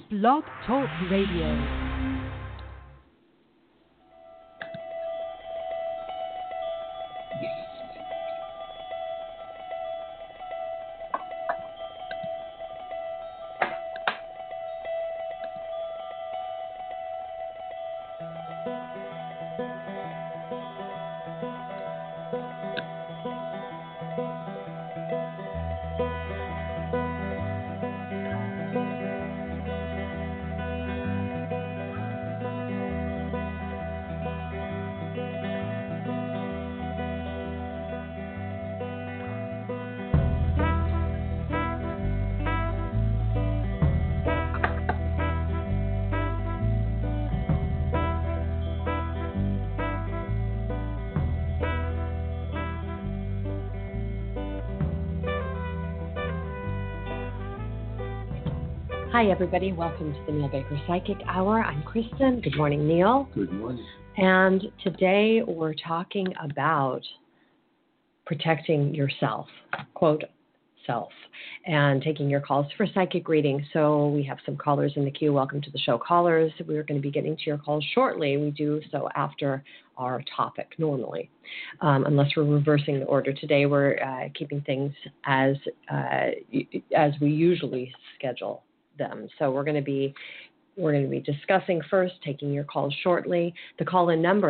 Blog Talk Radio. Hi, everybody. Welcome to the Neil Baker Psychic Hour. I'm Kristen. Good morning, Neil. Good morning. And today we're talking about protecting yourself, quote, self, and taking your calls for psychic reading. So we have some callers in the queue. Welcome to the show, callers. We're going to be getting to your calls shortly. We do so after our topic normally, unless we're reversing the order. Today we're keeping things as we usually schedule them. So we're going to be discussing first, taking your calls shortly. The call-in number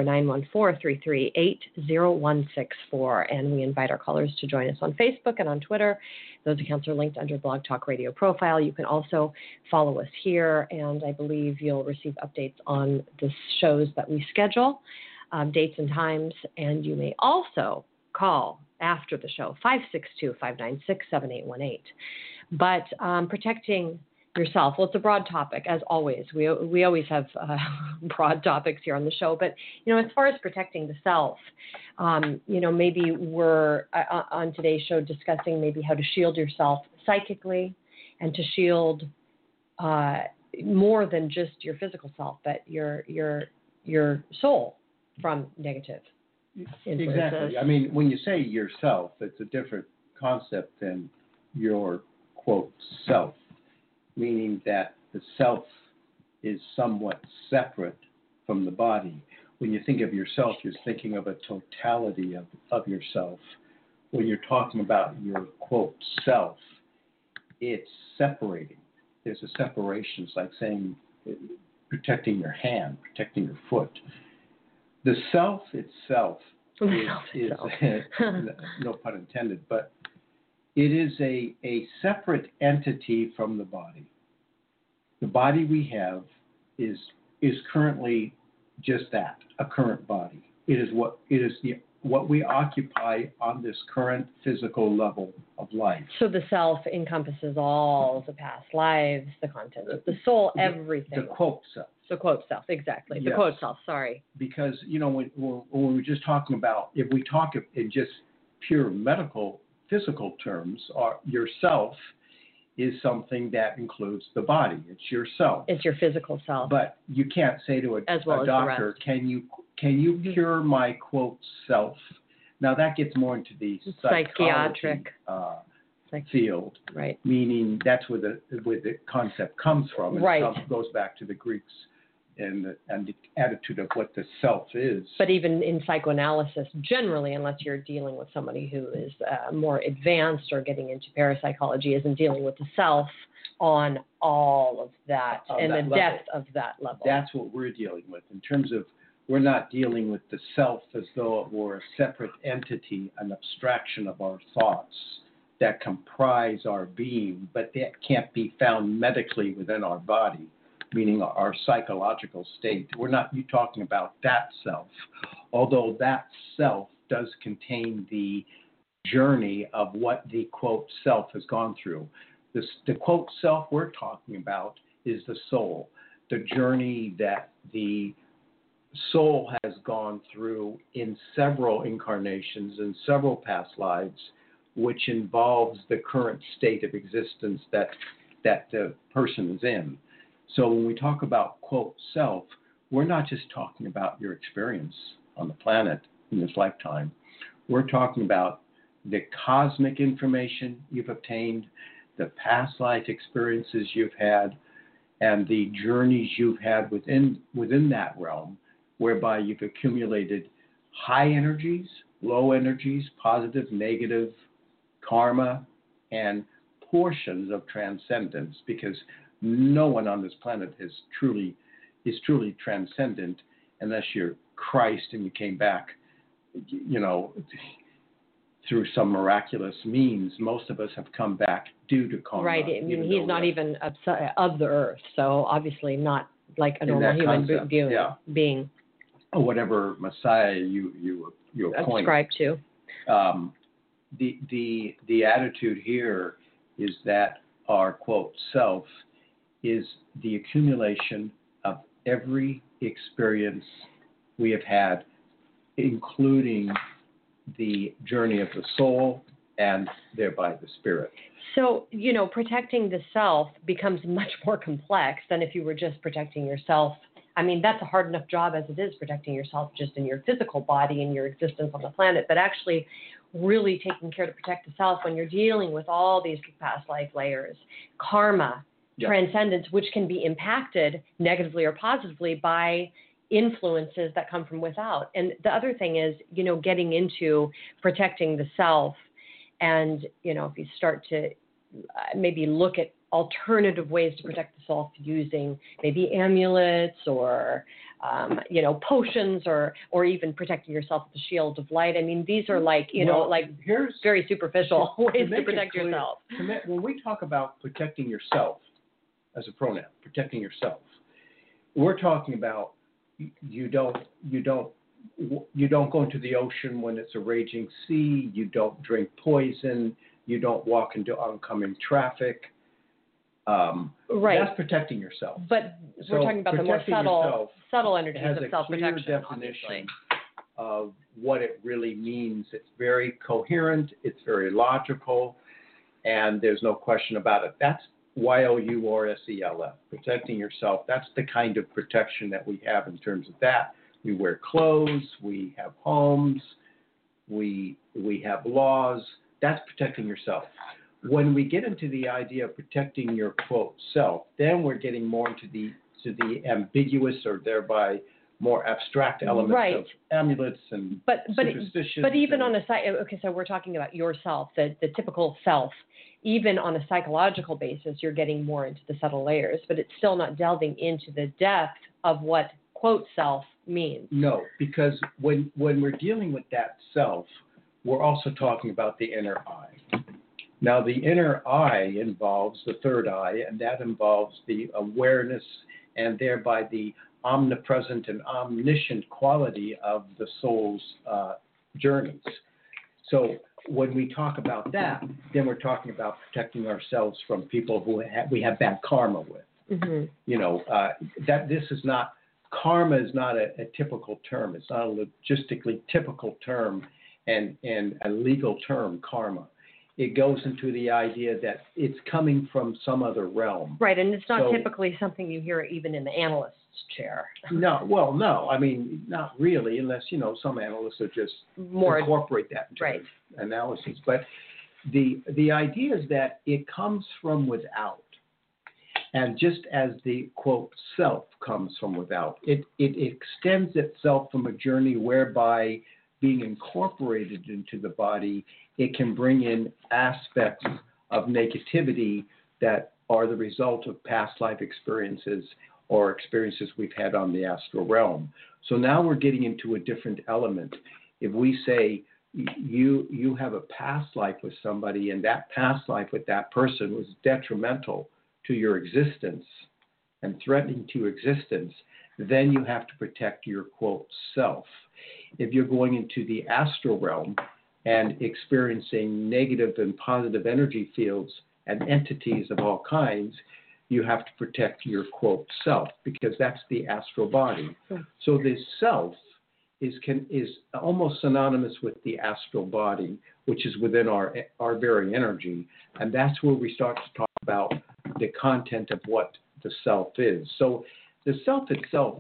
914-338-0164, and we invite our callers to join us on Facebook and on Twitter. Those accounts are linked under Blog Talk Radio profile. You can also follow us here, and I believe you'll receive updates on the shows that we schedule, dates and times, and you may also call after the show 562-596-7818. But protecting yourself. Well, it's a broad topic, as always. We always have broad topics here on the show. But, as far as protecting the self, maybe we're on today's show discussing maybe how to shield yourself psychically and to shield more than just your physical self, but your soul from negative influences. Exactly. I mean, when you say yourself, it's a different concept than your, quote, self, meaning that the self is somewhat separate from the body. When you think of yourself, you're thinking of a totality of yourself. When you're talking about your, quote, self, it's separating. There's a separation. It's like saying protecting your hand, protecting your foot. The self itself is no pun intended, but it is a separate entity from the body. The body we have is currently just that, a current body. It is what we occupy on this current physical level of life. So the self encompasses all the past lives, the contents of the soul, everything. The quote self. The quote self, exactly. The quote self, sorry. Because, when we're just talking about, if we talk in just pure medical physical terms, yourself is something that includes the body. It's yourself. It's your physical self. But you can't say to a doctor, can you cure my, quote, self? Now that gets more into the psychiatric field, right? Meaning that's where the concept comes from. And right. It goes back to the Greeks and the attitude of what the self is. But even in psychoanalysis, generally, unless you're dealing with somebody who is more advanced or getting into parapsychology, isn't dealing with the self on all of that and the depth of that level. That's what we're dealing with in terms of we're not dealing with the self as though it were a separate entity, an abstraction of our thoughts that comprise our being, but that can't be found medically within our body, meaning our psychological state. We're not talking about that self, although that self does contain the journey of what the, quote, self has gone through. The, quote, self we're talking about is the soul, the journey that the soul has gone through in several incarnations, in several past lives, which involves the current state of existence that the person is in. So when we talk about, quote, self, we're not just talking about your experience on the planet in this lifetime. We're talking about the cosmic information you've obtained, the past life experiences you've had, and the journeys you've had within that realm, whereby you've accumulated high energies, low energies, positive, negative, karma, and portions of transcendence, because no one on this planet is truly transcendent unless you're Christ and you came back, through some miraculous means. Most of us have come back due to karma. Right. I mean, he's not even of the earth, so obviously not like a normal human being. Or whatever Messiah you appoint. Ascribe to. The attitude here is that our quote self is the accumulation of every experience we have had, including the journey of the soul and thereby the spirit. So, protecting the self becomes much more complex than if you were just protecting yourself. I mean, that's a hard enough job as it is, protecting yourself just in your physical body and your existence on the planet, but actually really taking care to protect the self when you're dealing with all these past life layers, karma, transcendence, which can be impacted negatively or positively by influences that come from without. And the other thing is, getting into protecting the self. And, if you start to maybe look at alternative ways to protect the self using maybe amulets or, potions or even protecting yourself with the shield of light. I mean, these are here's very superficial ways to protect yourself. When we talk about protecting yourself as a pronoun, protecting yourself, we're talking about you don't go into the ocean when it's a raging sea. You don't drink poison. You don't walk into oncoming traffic. Right. That's protecting yourself. But we're talking about the more subtle energies of self-protection. Has a clear definition of what it really means. It's very coherent. It's very logical, and there's no question about it. That's YOURSELF, protecting yourself. That's the kind of protection that we have in terms of that. We wear clothes, we have homes, we have laws. That's protecting yourself. When we get into the idea of protecting your quote self, then we're getting more into the ambiguous or thereby more abstract elements of amulets and superstitions. But even on so we're talking about yourself, the typical self. Even on a psychological basis, you're getting more into the subtle layers, but it's still not delving into the depth of what quote self means. No, because when we're dealing with that self, we're also talking about the inner eye. Now, the inner eye involves the third eye, and that involves the awareness and thereby the omnipresent and omniscient quality of the soul's journeys. So when we talk about that, then we're talking about protecting ourselves from people who we have bad karma with. Mm-hmm. That this is not, karma is not a typical term. It's not a logistically typical term and a legal term, karma. It goes into the idea that it's coming from some other realm. Right, and it's not typically something you hear even in the analyst's chair. No. I mean, not really, unless, some analysts are just more incorporate that into analysis. But the idea is that it comes from without. And just as the, quote, self comes from without, it extends itself from a journey whereby being incorporated into the body, it can bring in aspects of negativity that are the result of past life experiences or experiences we've had on the astral realm. So now we're getting into a different element. If we say you have a past life with somebody and that past life with that person was detrimental to your existence and threatening to existence, then you have to protect your, quote, self. If you're going into the astral realm and experiencing negative and positive energy fields and entities of all kinds, you have to protect your, quote, self, because that's the astral body. So the self is almost synonymous with the astral body, which is within our very energy. And that's where we start to talk about the content of what the self is. So the self itself,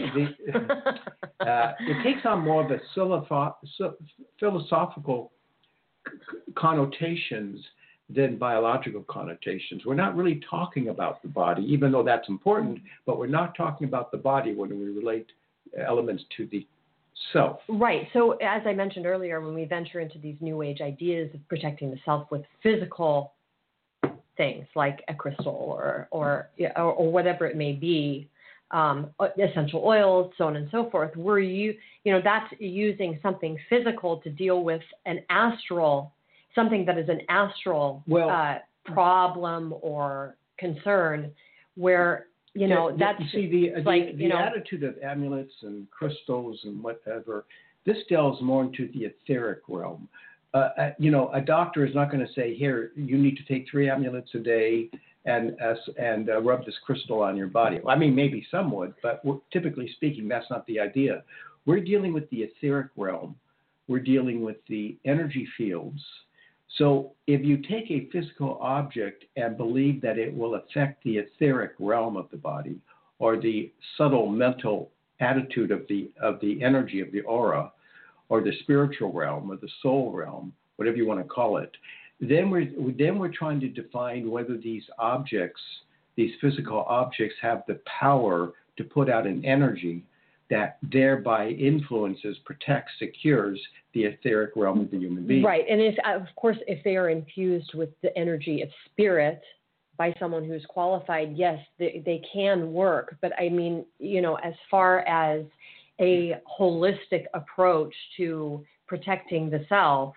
it takes on more of a philosophical connotations than biological connotations. We're not really talking about the body, even though that's important, but we're not talking about the body when we relate elements to the self. Right. So as I mentioned earlier, when we venture into these new age ideas of protecting the self with physical things like a crystal or whatever it may be, essential oils, so on and so forth, that's using something physical to deal with something that is an astral problem or concern, where that's the attitude of amulets and crystals and whatever. This delves more into the etheric realm. A doctor is not going to say, here, you need to take 3 amulets a day and rub this crystal on your body. I mean, maybe some would, but typically speaking, that's not the idea. We're dealing with the etheric realm. We're dealing with the energy fields. So if you take a physical object and believe that it will affect the etheric realm of the body, or the subtle mental attitude of the energy of the aura, or the spiritual realm, or the soul realm, whatever you want to call it, then we're trying to define whether these physical objects, have the power to put out an energy that thereby influences, protects, secures the etheric realm of the human being. Right. And if they are infused with the energy of spirit by someone who's qualified, yes, they can work. But I mean, as far as a holistic approach to protecting the self,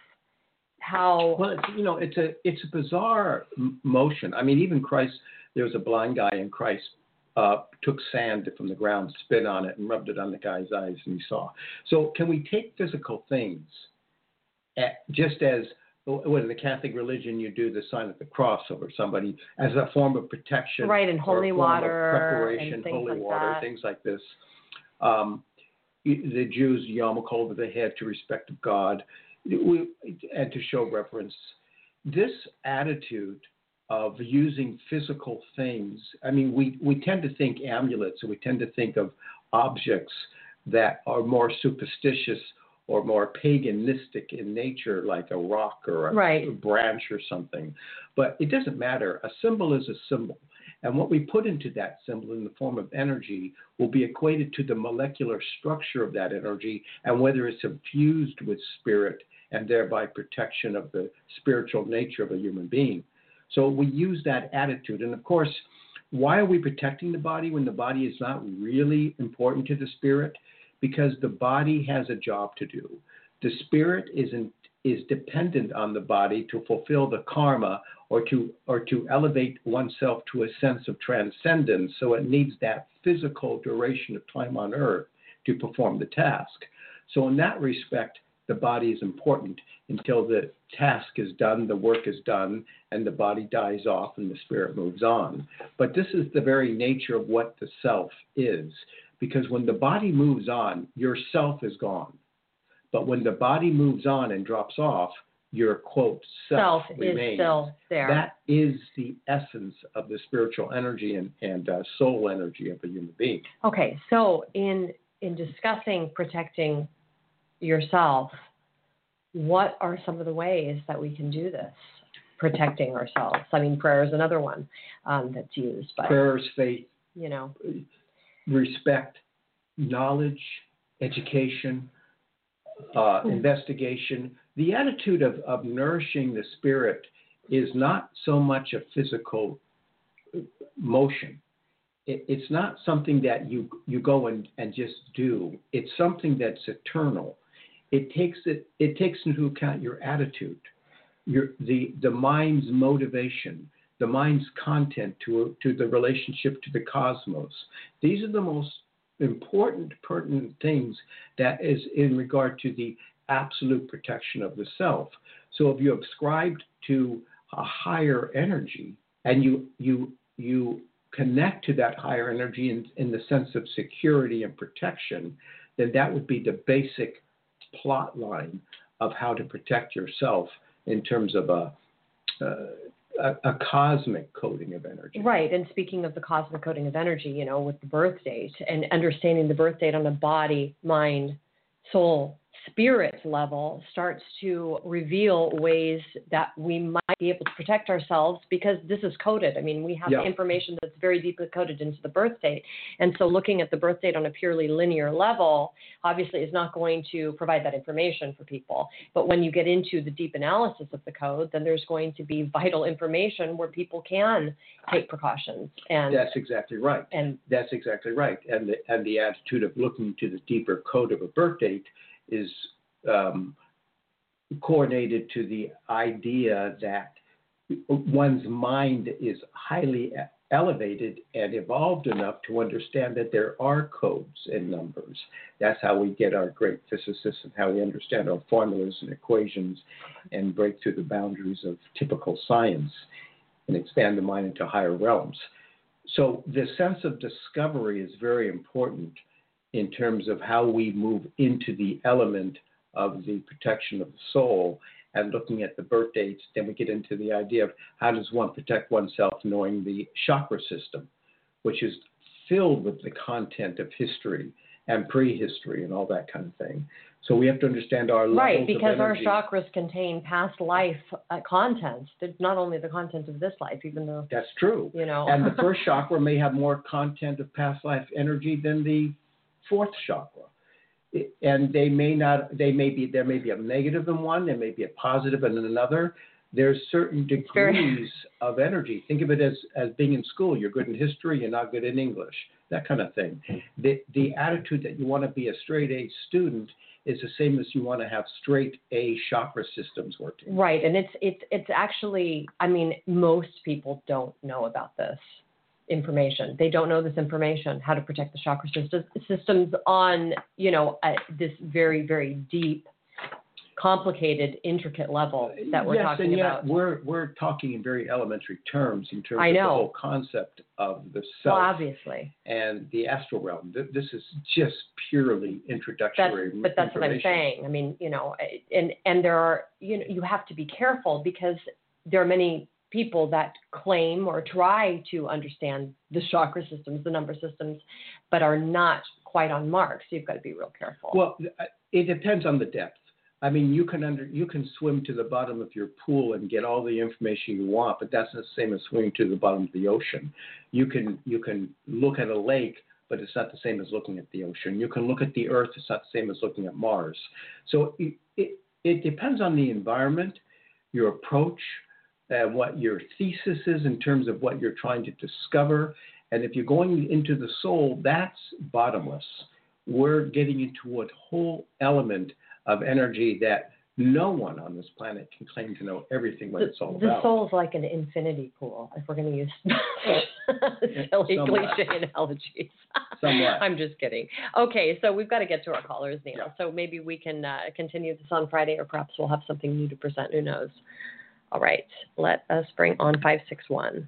it's a bizarre motion. I mean, even Christ, there was a blind guy, and Christ took sand from the ground, spit on it, and rubbed it on the guy's eyes, and he saw. So can we take physical things, just as in the Catholic religion you do the sign of the cross over somebody as a form of protection, right? And holy water, preparation, and things holy like water, that. things like this. The Jews yarmulke over the head to respect of God, and to show reverence. This attitude of using physical things, I mean, we tend to think amulets, or we tend to think of objects that are more superstitious or more paganistic in nature, like a rock or a branch or something. But it doesn't matter. A symbol is a symbol. And what we put into that symbol in the form of energy will be equated to the molecular structure of that energy and whether it's infused with spirit and thereby protection of the spiritual nature of a human being. So we use that attitude. And of course, why are we protecting the body when the body is not really important to the spirit? Because the body has a job to do. The spirit is dependent on the body to fulfill the karma or to elevate oneself to a sense of transcendence. So it needs that physical duration of time on earth to perform the task. So in that respect, the body is important until the task is done, the work is done, and the body dies off and the spirit moves on. But this is the very nature of what the self is. Because when the body moves on, your self is gone. But when the body moves on and drops off, your, quote, self remains. Is still there. That is the essence of the spiritual energy and soul energy of a human being. Okay, so in discussing protecting yourself, what are some of the ways that we can do this, protecting ourselves? I mean, prayer is another one that's used. But, prayer is faith. Respect, knowledge, education, investigation. The attitude of nourishing the spirit is not so much a physical motion. It's not something that you go and just do. It's something that's eternal. It takes into account your attitude, the mind's motivation, the mind's content to the relationship to the cosmos. These are the most important, pertinent things that is in regard to the absolute protection of the self. So if you ascribe to a higher energy and you connect to that higher energy in the sense of security and protection, then that would be the basic plot line of how to protect yourself in terms of a cosmic coding of energy. Right. And speaking of the cosmic coding of energy, with the birth date and understanding the birth date on the body, mind, soul, spirit level starts to reveal ways that we might be able to protect ourselves, because this is coded. I mean, we have information that's very deeply coded into the birth date. And so looking at the birth date on a purely linear level, obviously is not going to provide that information for people. But when you get into the deep analysis of the code, then there's going to be vital information where people can take precautions. And that's exactly right. And that's exactly right. And the attitude of looking to the deeper code of a birth date is coordinated to the idea that one's mind is highly elevated and evolved enough to understand that there are codes and numbers. That's how we get our great physicists and how we understand our formulas and equations and break through the boundaries of typical science and expand the mind into higher realms. So the sense of discovery is very important in terms of how we move into the element of the protection of the soul. And looking at the birth dates, then we get into the idea of how does one protect oneself, knowing the chakra system, which is filled with the content of history and prehistory and all that kind of thing. So we have to understand our levels right, because of energy. our chakras contain past life content. It's not only the content of this life, even though that's true. And the first chakra may have more content of past life energy than the fourth chakra. And there may be a negative in one, there may be a positive in another. There's certain degrees of energy. Think of it as being in school. You're good in history, you're not good in English, that kind of thing. The attitude that you want to be a straight A student is the same as you want to have straight A chakra systems working. Right, and it's actually, I mean, most people don't know about this information. They don't know this information, how to protect the chakra systems on, this very, very deep, complicated, intricate level that we're talking about. Yes, and yet we're talking in very elementary terms in terms of the whole concept of the self. Well, obviously. And the astral realm. This is just purely introductory But that's what I'm saying. I mean, and there are, you have to be careful because there are many people that claim or try to understand the chakra systems, the number systems, but are not quite on mark. So you've got to be real careful. Well, it depends on the depth. I mean, you can swim to the bottom of your pool and get all the information you want, but that's not the same as swimming to the bottom of the ocean. You can look at a lake, but it's not the same as looking at the ocean. You can look at the Earth, it's not the same as looking at Mars. So it depends on the environment, your approach, what your thesis is in terms of what you're trying to discover. And if you're going into the soul, that's bottomless. We're getting into a whole element of energy that no one on this planet can claim to know everything what it's all about. The soul is like an infinity pool, if we're going to use silly cliche analogies. Somewhat. I'm just kidding. Okay, so we've got to get to our callers, Neil. Yeah. So maybe we can continue this on Friday, or perhaps we'll have something new to present. Who knows? All right, let us bring on 561.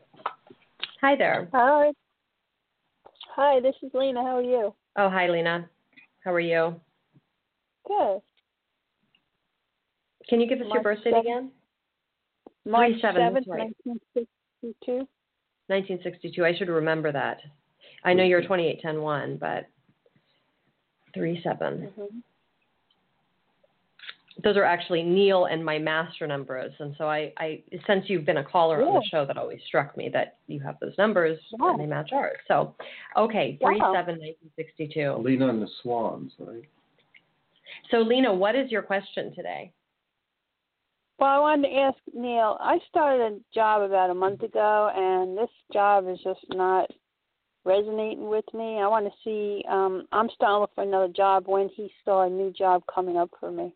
Hi there. Hi. Hi, this is Lena. How are you? Oh, hi, Lena. How are you? Good. Can you give us your birth date again? March 7th, right. 1962. 1962. I should remember that. I know you're 28-10-1, but 3-7. Mm-hmm. Those are actually Neil and my master numbers. And so I since you've been a caller on the show, that always struck me that you have those numbers and they match ours. So, okay, 3-7-1962. Lena and the Swans, right? So, Lena, what is your question today? Well, I wanted to ask Neil, I started a job about a month ago, and this job is just not resonating with me. I want to see, I'm starting to look for another job when he saw a new job coming up for me.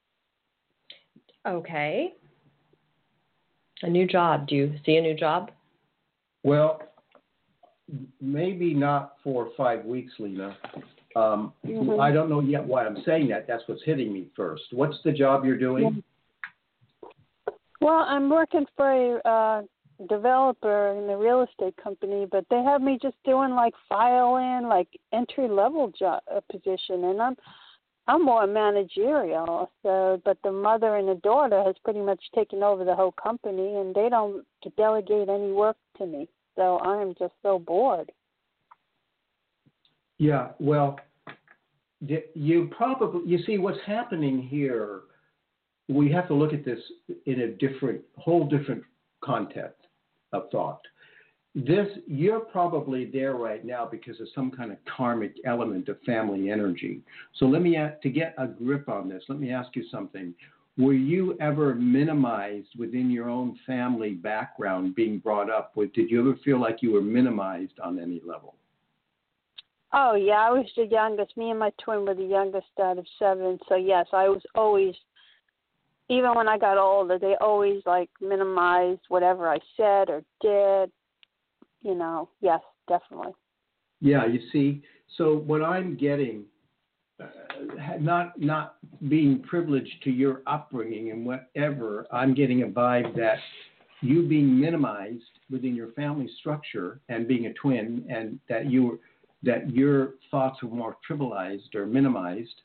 Okay. A new job. Do you see a new job? Well, maybe not for 5 weeks, Lena. I don't know yet why I'm saying that. That's what's hitting me first. What's the job you're doing? Well, I'm working for a developer in a real estate company, but they have me just doing like file-in, like entry-level job position, and I'm more managerial. So, but the mother and the daughter has pretty much taken over the whole company, and they don't delegate any work to me. So I'm just so bored. Yeah, well, you see what's happening here. We have to look at this in a whole different context of thought. You're probably there right now because of some kind of karmic element of family energy. So to get a grip on this, let me ask you something. Were you ever minimized within your own family background being brought up? Did you ever feel like you were minimized on any level? Oh, yeah, I was the youngest. Me and my twin were the youngest out of 7. So, yes, I was always, even when I got older, they always, minimized whatever I said or did. Yes, definitely. Yeah, you see, so what I'm getting, not being privileged to your upbringing and whatever, I'm getting a vibe that you being minimized within your family structure and being a twin, and that your thoughts were more trivialized or minimized,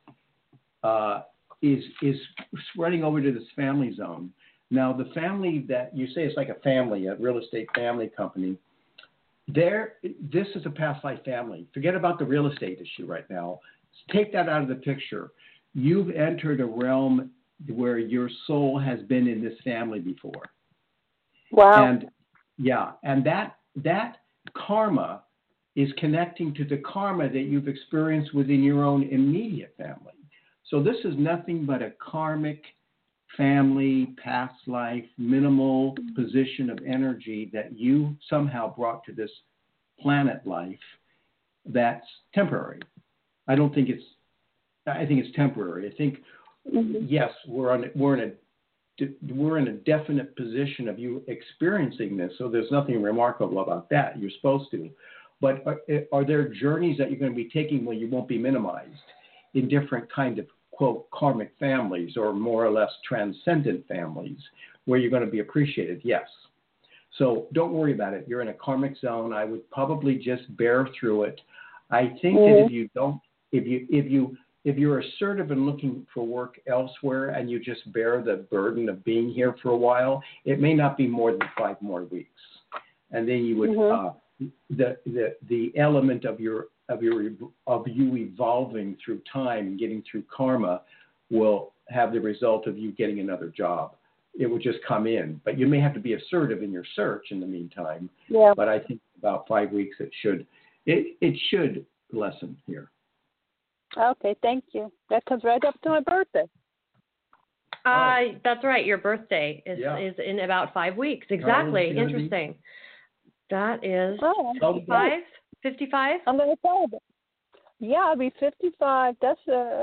is spreading over to this family zone. Now, the family that you say is like a family, a real estate family company. This is a past life family. Forget about the real estate issue right now. Take that out of the picture. You've entered a realm where your soul has been in this family before. Wow. And that karma is connecting to the karma that you've experienced within your own immediate family. So this is nothing but a karmic family, past life, minimal position of energy that you somehow brought to this planet life that's temporary. I think it's temporary. I think, yes, we're in a definite position of you experiencing this, so there's nothing remarkable about that. You're supposed to. But are there journeys that you're going to be taking where you won't be minimized in different kind of, quote, karmic families or more or less transcendent families where you're going to be appreciated? Yes. So don't worry about it. You're in a karmic zone. I would probably just bear through it. I think that if you're assertive and looking for work elsewhere and you just bear the burden of being here for a while, it may not be more than 5 more weeks. And then you would, the element of you evolving through time and getting through karma will have the result of you getting another job. It will just come in, but you may have to be assertive in your search in the meantime. Yeah. But I think about 5 weeks it should lessen here. Okay, thank you. That comes right up to my birthday. That's right. Your birthday is in about 5 weeks. Exactly. Interesting. That is 55? 55? I'm going to celebrate. Yeah, I'll be 55. That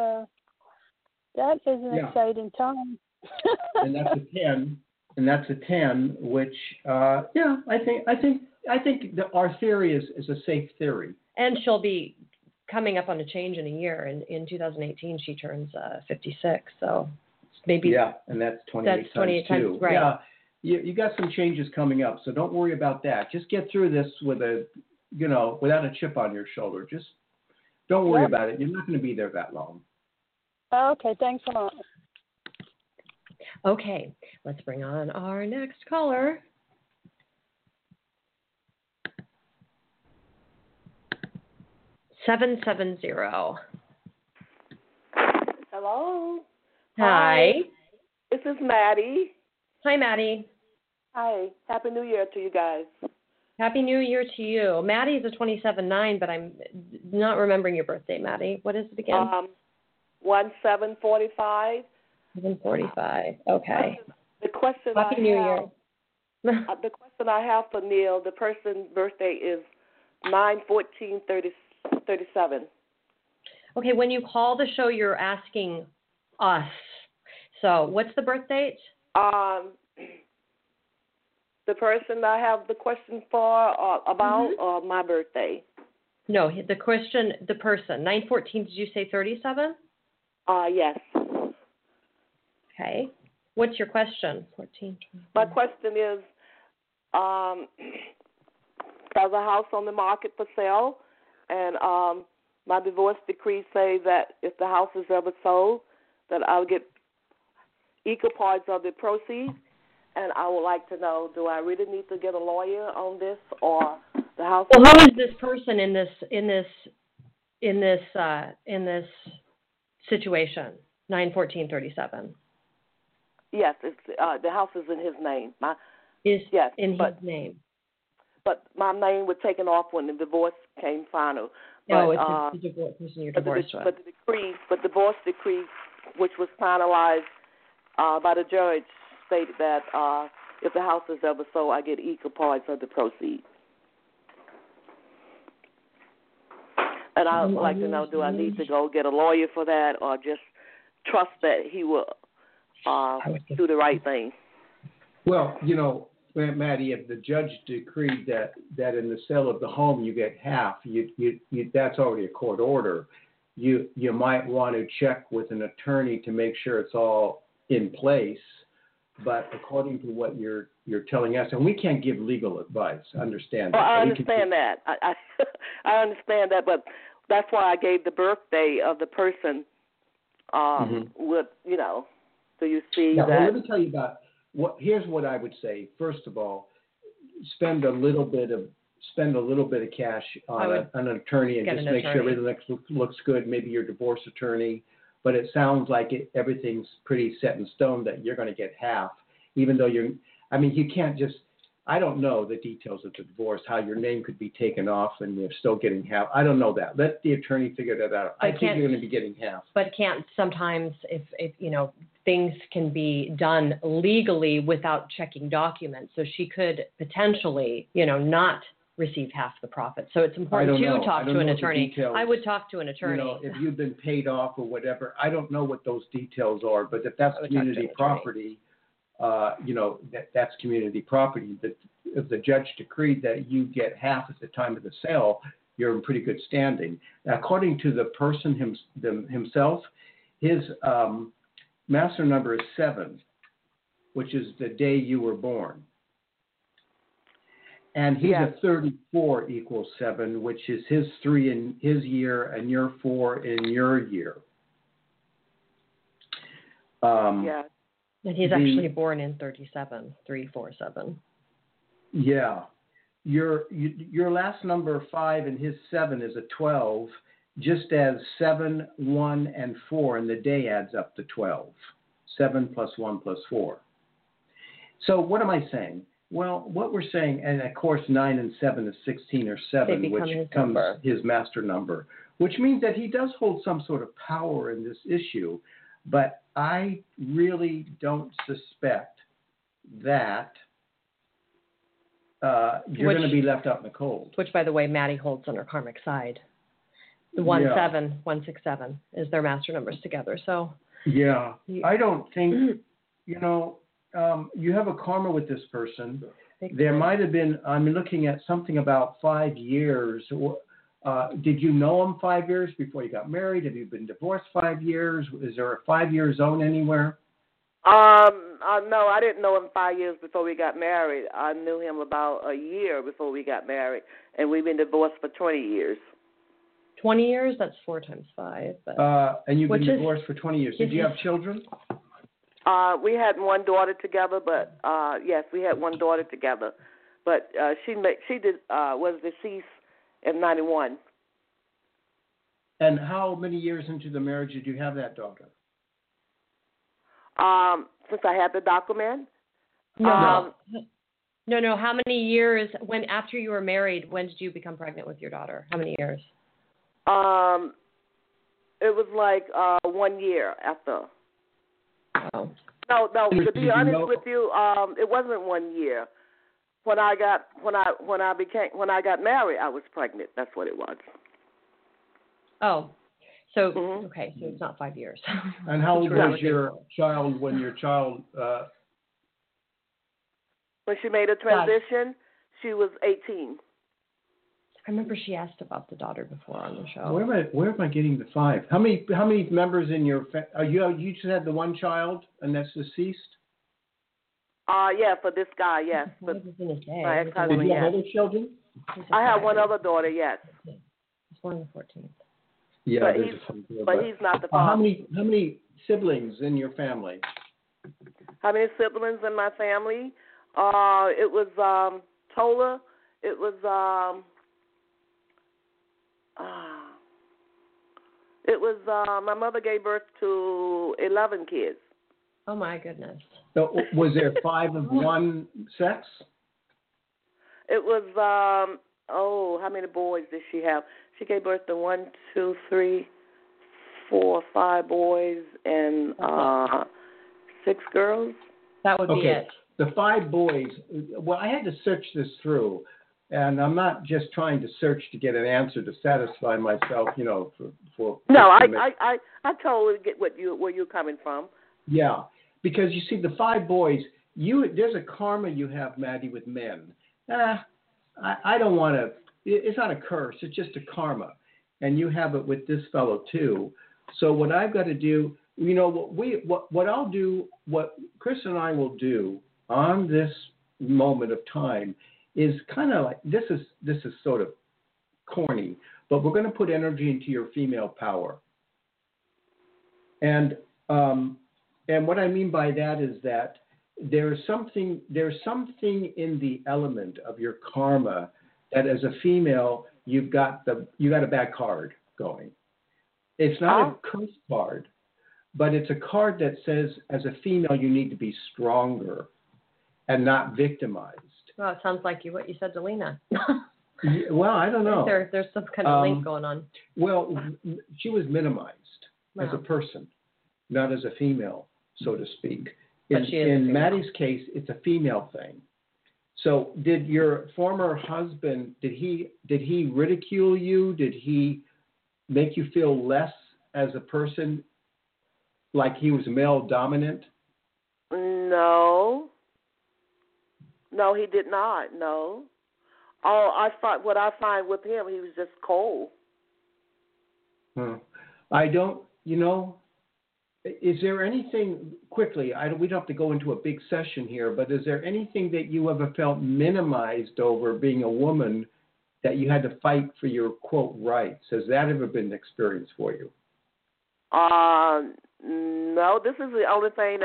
is an exciting time. And that's a 10. Which I think that our theory is a safe theory. And she'll be coming up on a change in a year. In 2018, she turns 56. So maybe and that's 28 times 2. Right. Yeah, you got some changes coming up, so don't worry about that. Just get through this without a chip on your shoulder. Just don't worry about it. You're not going to be there that long. Okay, thanks a lot. Okay, let's bring on our next caller. $770. Hello. Hi. This is Maddie. Hi, Maddie. Hi. Happy New Year to you guys. Happy New Year to you. Maddie is a 27-9, but I'm not remembering your birthday, Maddie. What is it again? 1745. 745. Okay. The question Happy New Year. The question I have for Neil, the person's birthday is 9/14/37. Okay, when you call the show, you're asking us. So what's the birth date? The person I have the question for about or my birthday? No, the question, the person. 9/14, did you say 37? Yes. Okay. What's your question? 14. My question is, there's a house on the market for sale, and my divorce decree says that if the house is ever sold, that I'll get equal parts of the proceeds. And I would like to know, do I really need to get a lawyer on this, or the house? Well, who is this person in this situation, 91437. Yes, it's the house is in his name. Is yes, in his name. But my name was taken off when the divorce came final. No, But, it's the divorce person you're divorced with. But divorce decree, which was finalized by the judge, stated that if the house is ever sold, I get equal parts of the proceeds. And I would like to know, do I need to go get a lawyer for that, or just trust that he will do the right thing? Well, Maddie, if the judge decreed that in the sale of the home you get half, that's already a court order. You might want to check with an attorney to make sure it's all in place. But according to what you're telling us, and we can't give legal advice, understand that. Well, I understand that. I understand that, but that's why I gave the birthday of the person. With so you see that. Well, let me tell you about. Here's what I would say. First of all, spend a little bit of cash on an attorney and just make sure everything looks good. Maybe your divorce attorney, but it sounds like everything's pretty set in stone that you're going to get half, even though you can't just. I don't know the details of the divorce, how your name could be taken off and you're still getting half. I don't know that. Let the attorney figure that out. I think you're going to be getting half. But can't sometimes if things can be done legally without checking documents. So she could potentially, not receive half the profit. So it's important to talk to an attorney. I would talk to an attorney. If you've been paid off or whatever, I don't know what those details are, but if that's community property, that's community property. But if the judge decreed that you get half at the time of the sale, you're in pretty good standing. Now, according to the person himself, his master number is 7, which is the day you were born. And he's a 34 equals 7, which is his 3 in his year and your 4 in your year. And he's actually born in 37, 347. Yeah. Your last number 5 and his 7 is a 12, just as 7, 1, and 4, and the day adds up to 12. 7 plus 1 plus 4. So what am I saying? Well, what we're saying, and of course 9 and 7 is 16 or 7, which becomes his master number, which means that he does hold some sort of power in this issue. But I really don't suspect that you're going to be left out in the cold. Which, by the way, Maddie holds on her karmic side. The 17167 is their master numbers together. So I don't think you have a karma with this person. There might have been. I'm looking at something about 5 years. Did you know him 5 years before you got married? Have you been divorced 5 years? Is there a 5-year zone anywhere? No, I didn't know him 5 years before we got married. I knew him about a year before we got married, and we've been divorced for 20 years. 20 years? That's 4 times 5. But, and you've been divorced for 20 years. Did you have children? We had one daughter together, but yes, we had one daughter together. But she was deceased in 91. And how many years into the marriage did you have that daughter? Since I had the document. No. How many years after you were married? When did you become pregnant with your daughter? How many years? It was like 1 year after. Oh. No. To be honest with you, it wasn't 1 year. When I got married, I was pregnant. That's what it was. Oh, so okay, so it's not 5 years. And how old was your child when your child? When she made a transition, she was 18. I remember she asked about the daughter before on the show. Where am I getting the 5? How many members in your you just had the one child and that's deceased? Yeah, for this guy, yes. My ex-husband, Did you have other children? I have one other daughter, yes. He's born on the 14th. Yeah, but he's not the father. How many siblings in your family? How many siblings in my family? It was Tola. It was my mother gave birth to 11 kids. Oh my goodness. So was there 5 of one sex? It was how many boys did she have? She gave birth to 1, 2, 3, 4, 5 boys and 6 girls. That would be it. The 5 boys. Well, I had to search this through, and I'm not just trying to search to get an answer to satisfy myself, for. No, I totally get where you're coming from. Yeah, because you see, the 5 boys, there's a karma you have, Maddie, with men. I don't want to. It's not a curse. It's just a karma, and you have it with this fellow too. So what I've got to do, what I'll do, what Chris and I will do on this moment of time is kind of like this is sort of corny, but we're going to put energy into your female power. And what I mean by that is that there's something in the element of your karma that as a female you got a bad card going. It's not a curse card, but it's a card that says as a female you need to be stronger and not victimized. Well, it sounds like what you said to Lena. Well, I don't know. There's some kind of link going on. Well, she was minimized as a person, not as a female, so to speak. In Maddie's case, it's a female thing. So, did your former husband? Did he ridicule you? Did he make you feel less as a person, like he was male dominant? No, he did not. No. What I find with him, he was just cold. I don't. Is there anything, quickly, we don't have to go into a big session here, but is there anything that you ever felt minimized over being a woman that you had to fight for your, quote, rights? Has that ever been an experience for you? No, this is the only thing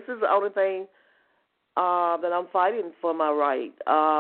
that I'm fighting for my right.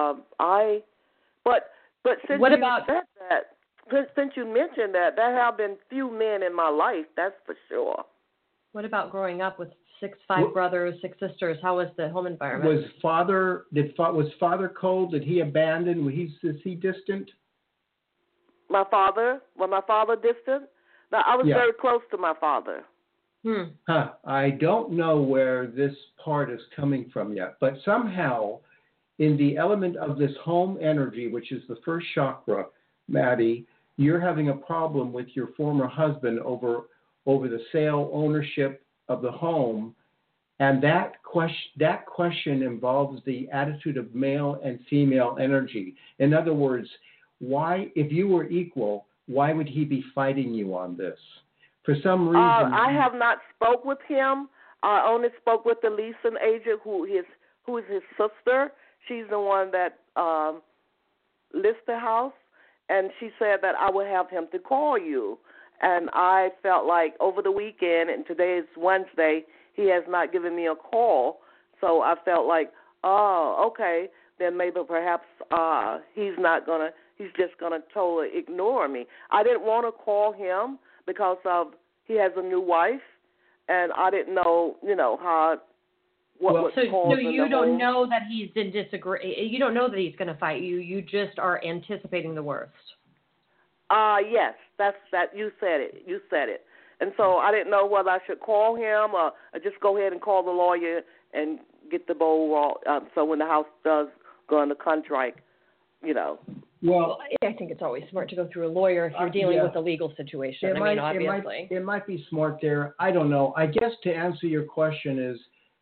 But since since you mentioned that, there have been few men in my life, that's for sure. What about growing up with 5 brothers, 6 sisters? How was the home environment? Was father cold? Did he abandon? Is he distant? My father? Was my father distant? No, I was very close to my father. I don't know where this part is coming from yet, but somehow in the element of this home energy, which is the first chakra, Maddie, you're having a problem with your former husband over the sale ownership of the home, and that question involves the attitude of male and female energy. In other words, why, if you were equal, why would he be fighting you on this? For some reason, I have not spoke with him. I only spoke with the leasing agent, who is his sister. She's the one that lists the house, and she said that I would have him to call you. And I felt like over the weekend, and today is Wednesday, he has not given me a call. So I felt like, okay, then maybe perhaps he's just gonna totally ignore me. I didn't want to call him because he has a new wife, and I didn't know, how. So you don't know that he's in disagree. You don't know that he's going to fight you. You just are anticipating the worst. Yes, that's that. You said it. And so I didn't know whether I should call him or just go ahead and call the lawyer and get the ball rolled. So when the house does go into contract, Well, I think it's always smart to go through a lawyer if you're dealing with a legal situation. Obviously. It might be smart there. I don't know. I guess to answer your question is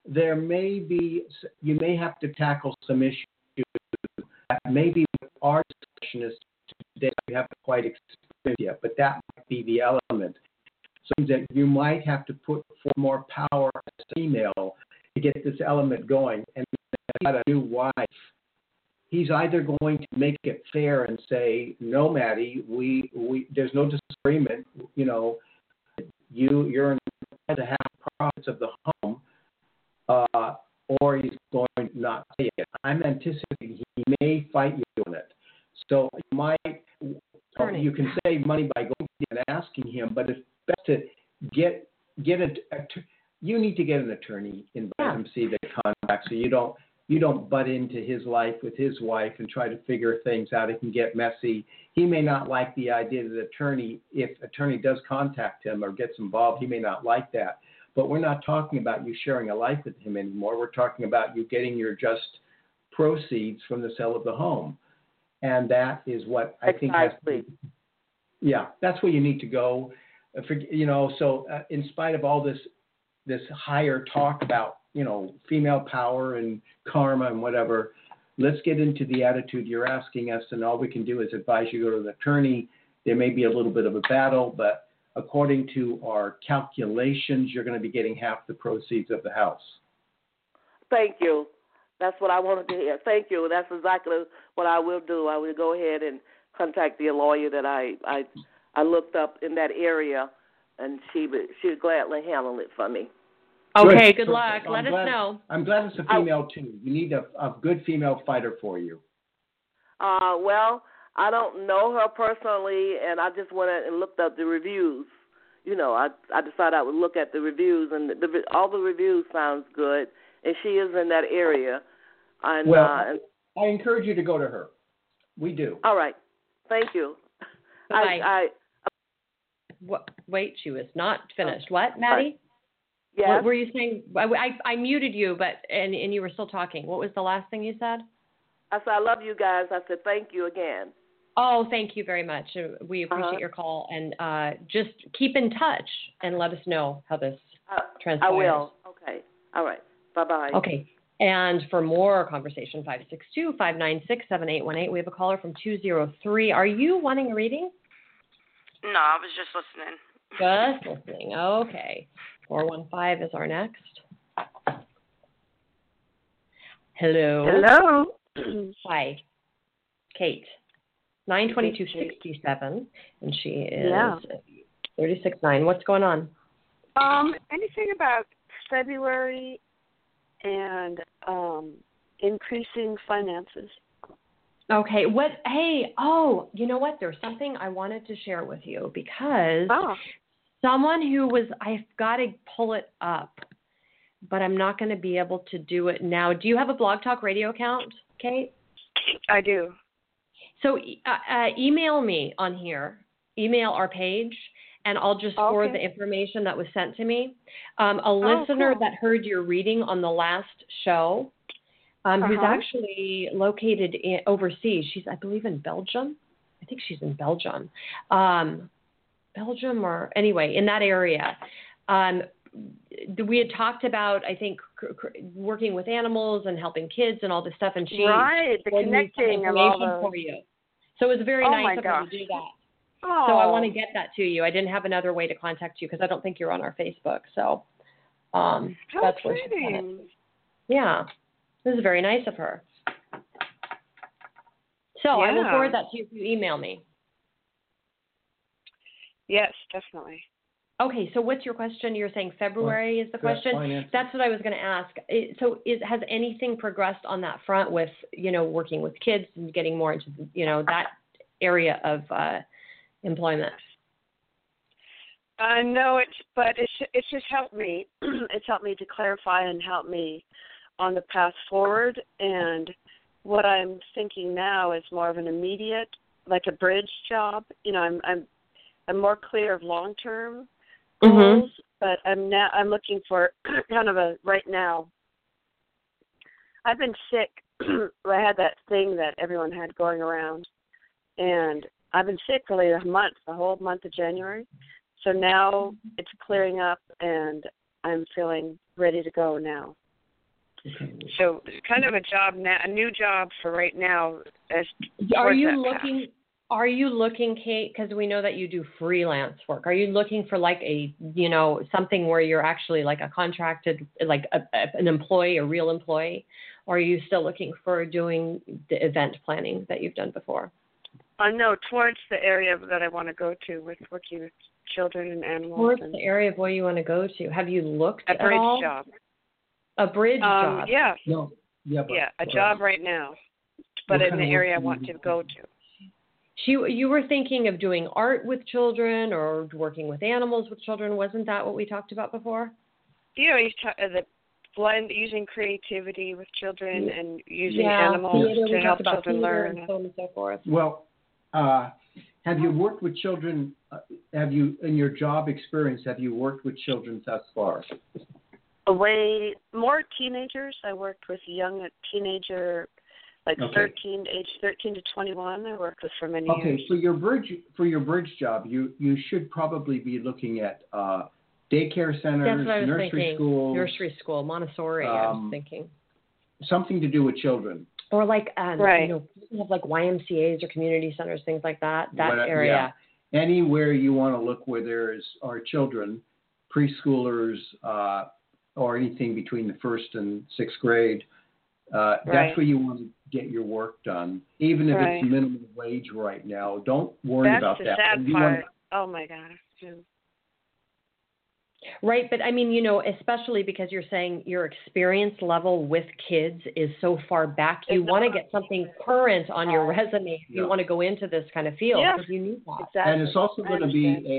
you may have to tackle some issues that maybe our discussion is today we haven't quite experienced yet, but that might be the element. So that you might have to put more power as a female to get this element going. And if you got a new wife, he's either going to make it fair and say, no, Maddie, we there's no disagreement. You're in to have profits of the home, or he's going to not say it. I'm anticipating he may fight you on it. So you can save money by going and asking him, but best to get you need to get an attorney, invite him, see the contract, so you don't butt into his life with his wife and try to figure things out. It can get messy. He may not like the idea that if attorney does contact him or gets involved, he may not like that. But we're not talking about you sharing a life with him anymore. We're talking about you getting your just proceeds from the sale of the home. And that is what I think has to be. Yeah, that's where you need to go. So in spite of all this higher talk about, female power and karma and whatever, let's get into the attitude you're asking us, and all we can do is advise you go to an attorney. There may be a little bit of a battle, but according to our calculations, you're going to be getting half the proceeds of the house. Thank you. That's what I wanted to hear. Thank you. That's exactly what I will do. I will go ahead and contact the lawyer that I looked up in that area, and she would gladly handle it for me. Okay, good luck. Let us know. I'm glad it's a female, too. You need a good female fighter for you. Well, I don't know her personally, and I just went and looked up the reviews. I decided I would look at the reviews, and all the reviews sounds good, and she is in that area. And, I encourage you to go to her. We do. All right. Thank you. Wait, she was not finished. What, Maddie? Yes. What were you saying? I muted you, and you were still talking. What was the last thing you said? I said, I love you guys. I said, thank you again. Oh, thank you very much. We appreciate your call. And just keep in touch and let us know how this transpires. I will. Okay. All right. Bye-bye. Okay. And for more conversation, 562-596-7818. We have a caller from 203. Are you wanting a reading? No, I was just listening. Just listening. Okay. 415 is our next. Hello. Hello. Hi. Kate. 92267, and she is 36.9. What's going on? Anything about February and increasing finances? Okay. You know what? There's something I wanted to share with you because someone I've got to pull it up, but I'm not going to be able to do it now. Do you have a Blog Talk Radio account, Kate? I do. So email me on here. Email our page, and I'll just forward the information that was sent to me. A listener that heard your reading on the last show, who's actually located overseas. She's, I believe, in Belgium. I think she's in Belgium. Belgium or anyway, in that area. We had talked about, I think, working with animals and helping kids and all this stuff, and she the connecting of all those. For you. So it was very nice of her to do that. Oh. So I want to get that to you. I didn't have another way to contact you because I don't think you're on our Facebook. So that's where she got it. Yeah, this is very nice of her. So I will forward that to you if you email me. Yes, definitely. Okay, so what's your question? You're saying February is the question? That's what I was going to ask. Has anything progressed on that front with, working with kids and getting more into, that area of employment? No, it's just helped me. It's helped me to clarify and help me on the path forward. And what I'm thinking now is more of an immediate, like a bridge job. I'm more clear of long-term goals, but I'm looking for kind of a right now. I've been sick. I had that thing that everyone had going around, and I've been sick for the whole month of January. So now it's clearing up, and I'm feeling ready to go now. So kind of a job now, a new job for right now. Are you looking, Kate, because we know that you do freelance work. Are you looking for like something where you're actually like a contracted, like an employee, a real employee? Or are you still looking for doing the event planning that you've done before? No, towards the area that I want to go to with working with children and animals. Towards the area of where you want to go to. Have you looked at a bridge all? job? A bridge job? Yeah. No. Yeah, a job right now, but in the area I want to go to. You were thinking of doing art with children or working with animals with children. Wasn't that what we talked about before? Yeah, the blend using creativity with children and using animals to help children learn. And so on and so forth. Well, have you worked with children? Have you, in your job experience, have you worked with children thus far? Way more teenagers. I worked with young teenager, like 13 to 21. I worked with for many years. Okay, for your bridge job, you should probably be looking at daycare centers, nursery schools. Nursery school, Montessori, I was thinking. Something to do with children. Or like, you have like YMCAs or community centers, things like that, area. Yeah. Anywhere you want to look where there are children, preschoolers, or anything between the 1st and 6th grade, that's where you want to get your work done, even if it's minimum wage right now. Don't worry about that. That's the sad part. Oh, my gosh. Right, but I mean, especially because you're saying your experience level with kids is so far back, you want to get something current on your resume if you want to go into this kind of field, because you need that. Exactly. And it's also going to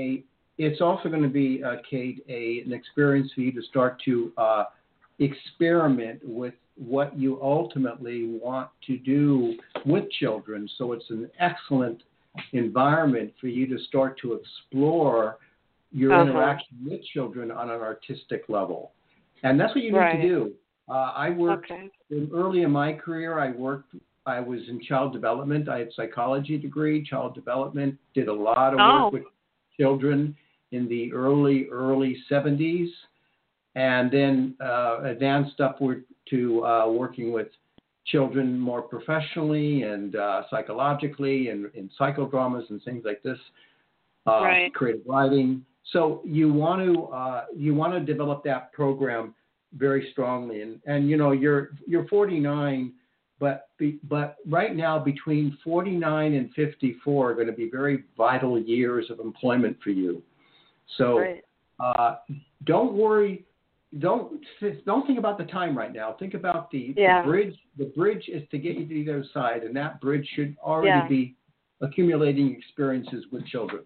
be Kate, an experience for you to start to experiment with what you ultimately want to do with children. So it's an excellent environment for you to start to explore your interaction with children on an artistic level. And that's what you need to do. I worked early in my career, I was in child development. I had a psychology degree, child development, did a lot of work with children in the early 70s, and then advanced upward to working with children more professionally and psychologically and in psychodramas and things like this, creative writing. So you want to develop that program very strongly, and you're 49, but right now between 49 and 54 are going to be very vital years of employment for you. So don't worry, don't think about the time right now. Think about the bridge. The bridge is to get you to the other side, and that bridge should already be accumulating experiences with children.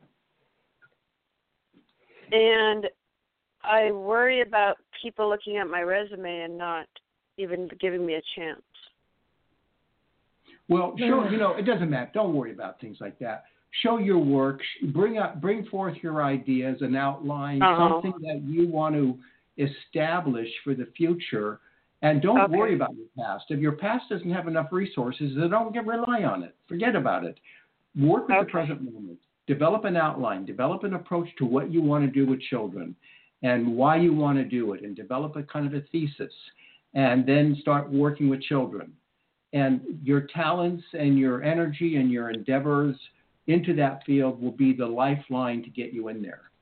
And I worry about people looking at my resume and not even giving me a chance. Well, it doesn't matter. Don't worry about things like that. Show your work. Bring forth your ideas and outline something that you want to establish for the future. And don't worry about your past. If your past doesn't have enough resources, then don't rely on it. Forget about it. Work with the present moment. Develop an outline, develop an approach to what you want to do with children and why you want to do it, and develop a kind of a thesis, and then start working with children. And your talents and your energy and your endeavors into that field will be the lifeline to get you in there.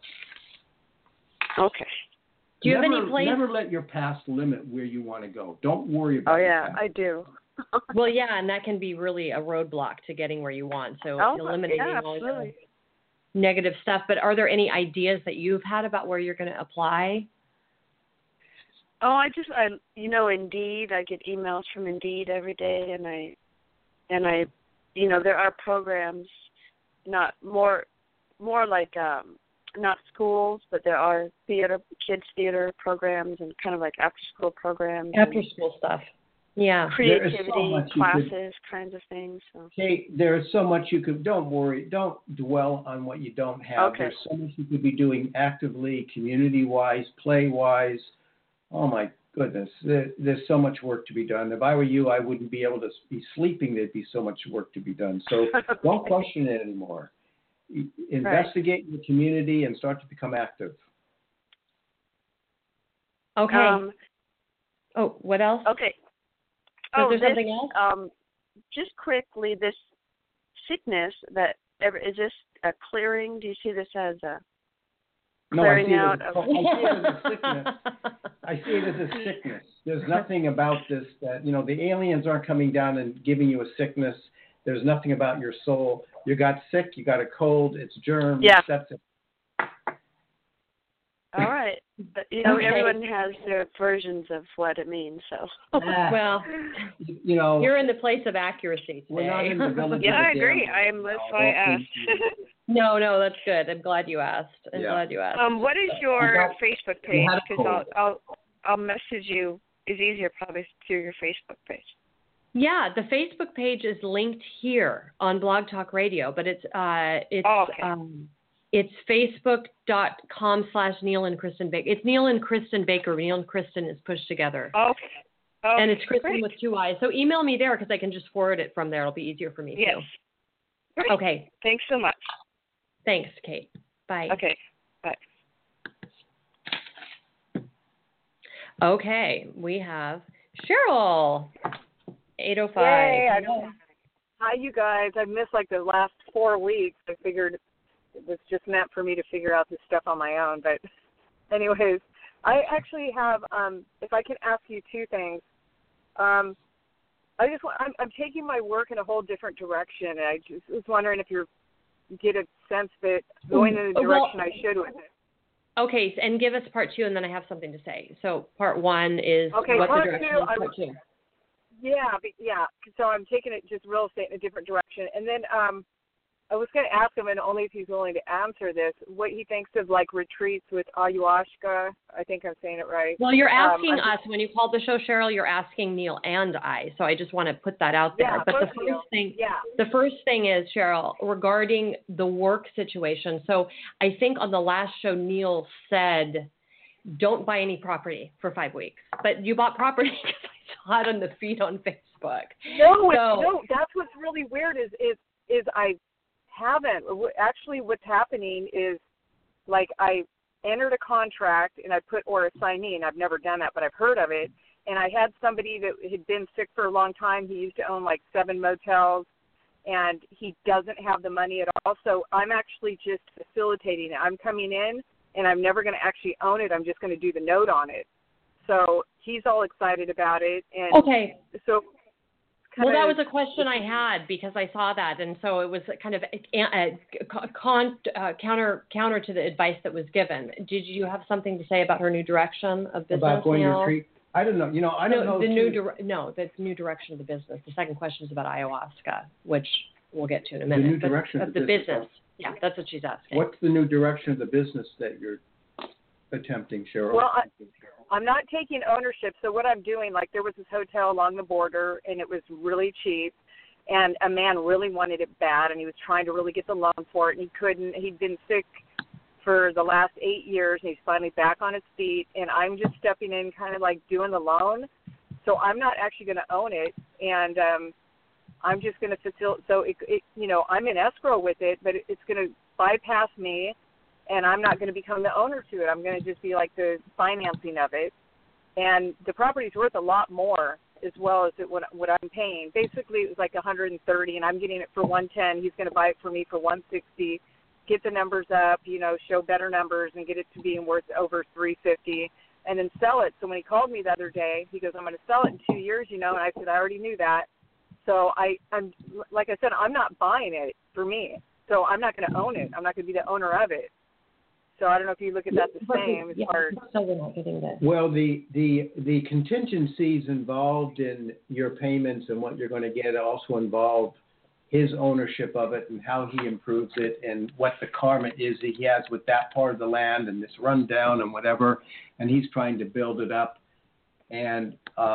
Okay. Do you have any place? Never let your past limit where you want to go. Don't worry about it. Oh, yeah, I do. Well, yeah, and that can be really a roadblock to getting where you want. So eliminating all the negative stuff. But are there any ideas that you've had about where you're going to apply? Oh, Indeed. I get emails from Indeed every day, and I, there are programs, not more like not schools, but there are kids theater programs and kind of like after school programs. After school stuff. Yeah. Creativity classes, kinds of things. So. Kate, there's so much you could, don't worry, don't dwell on what you don't have. Okay. There's so much you could be doing actively, community-wise, play-wise. Oh my goodness, there's so much work to be done. If I were you, I wouldn't be able to be sleeping. There'd be so much work to be done. So don't question it anymore. Investigate your community and start to become active. Okay. What else? Okay. Is there something else? Just quickly, this sickness is this a clearing? Do you see this as a clearing out? I see it as a sickness. I see it as a sickness. There's nothing about this that, the aliens aren't coming down and giving you a sickness. There's nothing about your soul. You got sick, you got a cold, it's germs, that's it. All right. But, you know, Okay. everyone has their versions of what it means. So. Well, You know, you're in the place of accuracy today. we're not in the village. Yeah, of the I agree. damned. That's why I asked. No, that's good. I'm glad you asked. Yeah. What is your Facebook page? had a Because call. I'll message you. It's easier probably through your Facebook page. Yeah, the Facebook page is linked here on Blog Talk Radio, but it's it's facebook.com/Neil and Kristen Baker. It's Neil and Kristen Baker. Neil and Kristen is pushed together. Okay. And it's Kristen great. with 2 I's. So email me there because I can just forward it from there. It'll be easier for me Yes. too. Great. Okay. Thanks so much. Thanks, Kate. Bye. Okay. Bye. Okay, we have Cheryl, 805. Yay, hi, you guys. I missed like the last 4 weeks. I figured it was just meant for me to figure out this stuff on my own. But anyways, I actually have, if I can ask you 2 things. I'm taking my work in a whole different direction. And I just was wondering if you get a sense that going in the direction I should with it. Okay, and give us part 2, and then I have something to say. So part 1 is okay, what the part direction 2, is. Part 2. Yeah. So I'm taking it just real estate in a different direction. And then I was going to ask him, and only if he's willing to answer this, what he thinks of like retreats with ayahuasca. I think I'm saying it right. Well, you're asking us when you called the show, Cheryl. You're asking Neil and I. So I just want to put that out there. Yeah, but the first thing is, Cheryl, regarding the work situation. So I think on the last show, Neil said, "Don't buy any property for 5 weeks." But you bought property because I saw it on the feed on Facebook. No, that's what's really weird is I haven't. Actually, what's happening is, like, I entered a contract and I put, or a signee, and I've never done that, but I've heard of it. And I had somebody that had been sick for a long time. He used to own like 7 motels, and he doesn't have the money at all. So I'm actually just facilitating it. I'm coming in, and I'm never going to actually own it. I'm just going to do the note on it. So he's all excited about it. And okay. So. Well, that was a question I had because I saw that, and so it was kind of counter to the advice that was given. Did you have something to say about her new direction of business? About going to Neil? retreat? I don't know. I don't know. The new direction of the business. The second question is about ayahuasca, which we'll get to in a minute. The new direction of the business. Yeah, that's what she's asking. What's the new direction of the business that you're attempting, Cheryl? Well, I'm not taking ownership. So what I'm doing, like there was this hotel along the border, and it was really cheap, and a man really wanted it bad, and he was trying to really get the loan for it, and he couldn't. He'd been sick for the last 8 years, and he's finally back on his feet, and I'm just stepping in kind of like doing the loan. So I'm not actually going to own it, and I'm just going to facilitate. So, I'm in escrow with it, but it's going to bypass me, and I'm not going to become the owner to it. I'm going to just be like the financing of it. And the property's worth a lot more as well as what I'm paying. Basically, it was like $130, and I'm getting it for $110. He's going to buy it for me for $160, get the numbers up, show better numbers, and get it to being worth over $350, and then sell it. So when he called me the other day, he goes, "I'm going to sell it in 2 years, and I said, "I already knew that." So I'm like I said, I'm not buying it for me. So I'm not going to own it. I'm not going to be the owner of it. So I don't know if you look at that the same as far as. So we're not getting that. Well, the contingencies involved in your payments and what you're going to get also involve his ownership of it and how he improves it and what the karma is that he has with that part of the land and this rundown and whatever, and he's trying to build it up. And,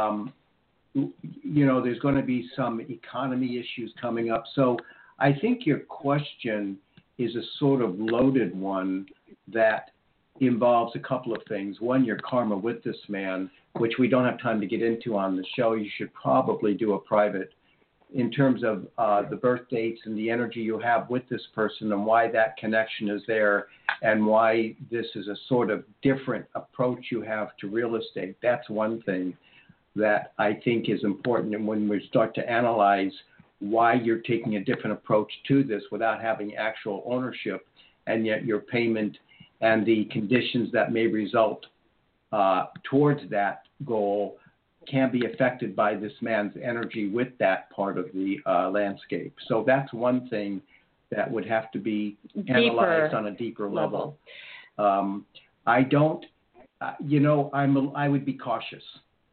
there's going to be some economy issues coming up. So I think your question is a sort of loaded one that involves a couple of things. One, your karma with this man, which we don't have time to get into on the show. You should probably do a private in terms of the birth dates and the energy you have with this person and why that connection is there and why this is a sort of different approach you have to real estate. That's one thing that I think is important. And when we start to analyze why you're taking a different approach to this without having actual ownership, and yet your payment and the conditions that may result towards that goal can be affected by this man's energy with that part of the landscape. So that's one thing that would have to be analyzed on a deeper level. I I would be cautious.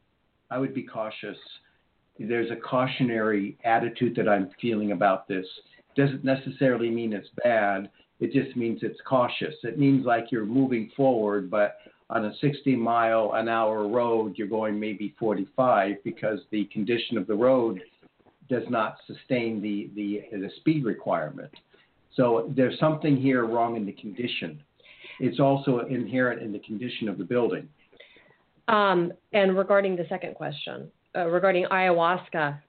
There's a cautionary attitude that I'm feeling about this. Doesn't necessarily mean it's bad. It just means it's cautious. It means like you're moving forward, but on a 60-mile-an-hour road, you're going maybe 45 because the condition of the road does not sustain the speed requirement. So there's something here wrong in the condition. It's also inherent in the condition of the building. And regarding the second question, regarding ayahuasca,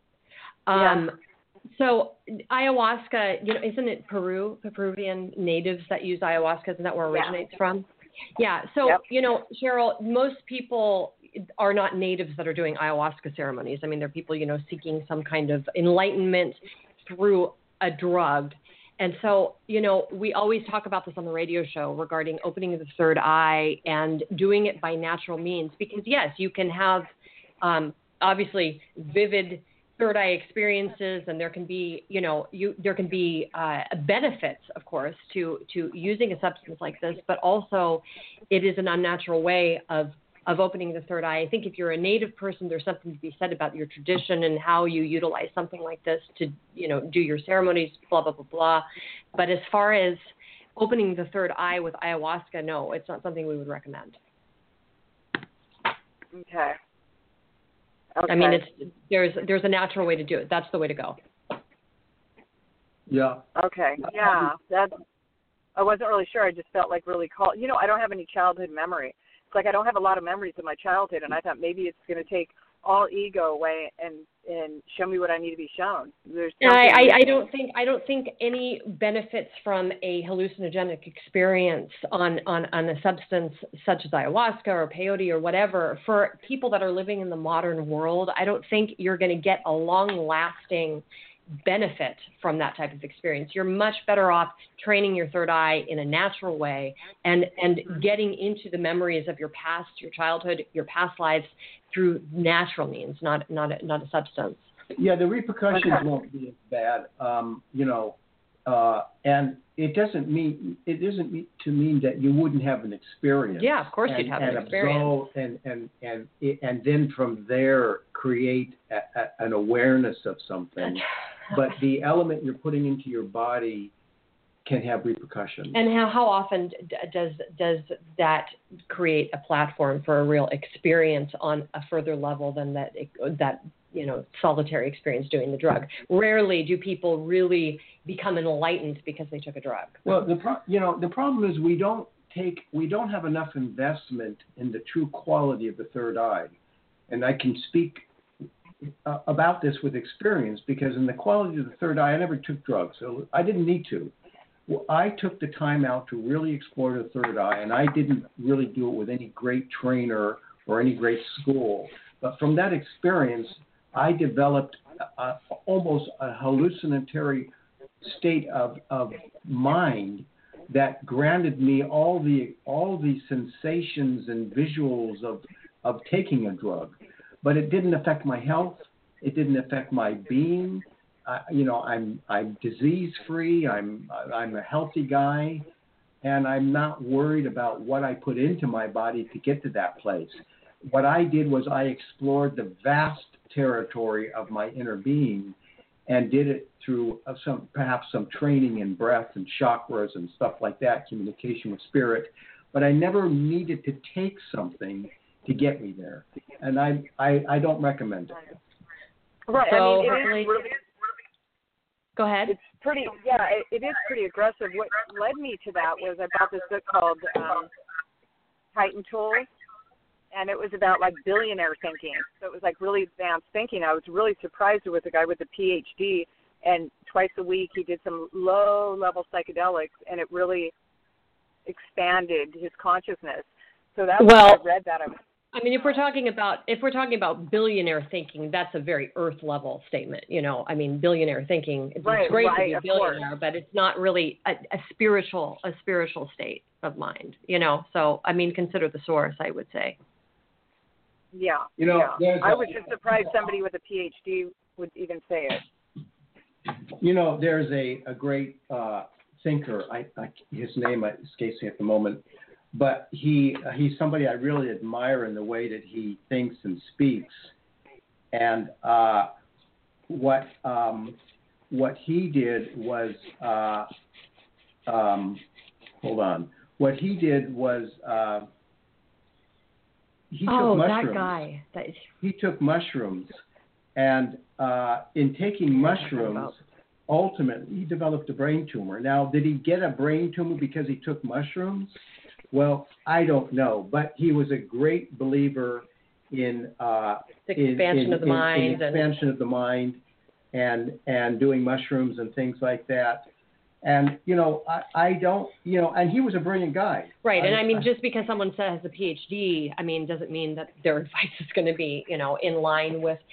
so ayahuasca, isn't it Peruvian natives that use ayahuasca? Isn't that where it originates from? Yeah. So, Cheryl, most people are not natives that are doing ayahuasca ceremonies. I mean, they're people, seeking some kind of enlightenment through a drug. And so, we always talk about this on the radio show regarding opening the third eye and doing it by natural means. Because, yes, you can have, obviously, vivid third eye experiences, and there can be, benefits, of course, to using a substance like this, but also it is an unnatural way of opening the third eye. I think if you're a native person, there's something to be said about your tradition and how you utilize something like this to, do your ceremonies, blah, blah, blah, blah. But as far as opening the third eye with ayahuasca, no, it's not something we would recommend. Okay. I mean, there's a natural way to do it. That's the way to go. Yeah. Okay. Yeah. I wasn't really sure. I just felt like really called. I don't have any childhood memory. It's like I don't have a lot of memories of my childhood, and I thought maybe it's going to take all ego away and show me what I need to be shown. I don't think any benefits from a hallucinogenic experience on a substance such as ayahuasca or peyote or whatever, for people that are living in the modern world, I don't think you're going to get a long-lasting benefit from that type of experience. You're much better off training your third eye in a natural way and getting into the memories of your past, your childhood, your past lives through natural means, not a substance. Yeah, the repercussions won't be as bad, and it doesn't mean to mean that you wouldn't have an experience. Yeah, of course you'd have an experience. And then from there create an awareness of something. But the element you're putting into your body can have repercussions. And how often does that create a platform for a real experience on a further level than that solitary experience doing the drug? Rarely do people really become enlightened because they took a drug. Well, the problem is we don't have enough investment in the true quality of the third eye, and I can speak about this with experience because in the quality of the third eye, I never took drugs, so I didn't need to. Well, I took the time out to really explore the third eye, and I didn't really do it with any great trainer or any great school. But from that experience, I developed almost a hallucinatory state of mind that granted me all the sensations and visuals of taking a drug. But it didn't affect my health. It didn't affect my being. I'm disease free. I'm a healthy guy, and I'm not worried about what I put into my body to get to that place. What I did was I explored the vast territory of my inner being, and did it through perhaps some training in breath and chakras and stuff like that, communication with spirit. But I never needed to take something to get me there, and I don't recommend it. Right. So, I mean, go ahead. It's pretty. Yeah, it is pretty aggressive. What led me to that was I bought this book called Titan Tools, and it was about like billionaire thinking. So it was like really advanced thinking. I was really surprised with a guy with a PhD, and twice a week he did some low-level psychedelics, and it really expanded his consciousness. So that's when I read that. I mean, if we're talking about billionaire thinking, that's a very earth level statement. I mean, billionaire thinking. It's great to be a billionaire, but it's not really a spiritual state of mind. So I mean, consider the source, I would say. Yeah. I was just surprised somebody with a PhD would even say it. There's a great thinker. His name escapes me at the moment. but he's somebody I really admire in the way that he thinks and speaks. And what he did was hold on. What he did was he took mushrooms. That guy. He took mushrooms, and in taking mushrooms, ultimately he developed a brain tumor. Now, did he get a brain tumor because he took mushrooms? Well, I don't know, but he was a great believer in expansion of the mind, expansion of the mind, and doing mushrooms and things like that. And I don't, and he was a brilliant guy. Right, and I mean, just because someone has a PhD, I mean, doesn't mean that their advice is going to be, in line with,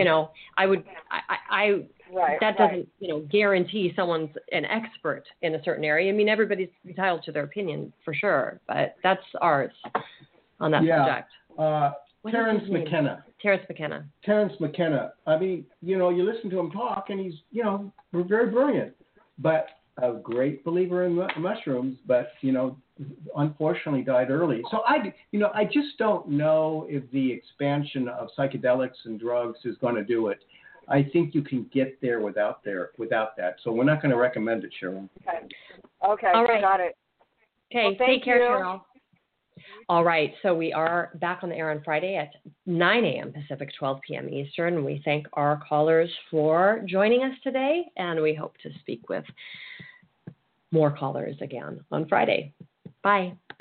that doesn't, guarantee someone's an expert in a certain area. I mean, everybody's entitled to their opinion for sure, but that's ours on that subject. Terence McKenna. Terence McKenna. I mean, you listen to him talk, and he's, very brilliant, but a great believer in mushrooms, but, unfortunately died early. So I just don't know if the expansion of psychedelics and drugs is going to do it. I think you can get there without that. So we're not going to recommend it, Cheryl. Okay. All right. Got it. Okay. Well, take care, Cheryl. All right. So we are back on the air on Friday at 9 a.m. Pacific, 12 p.m. Eastern. We thank our callers for joining us today, and we hope to speak with more callers again on Friday. Bye.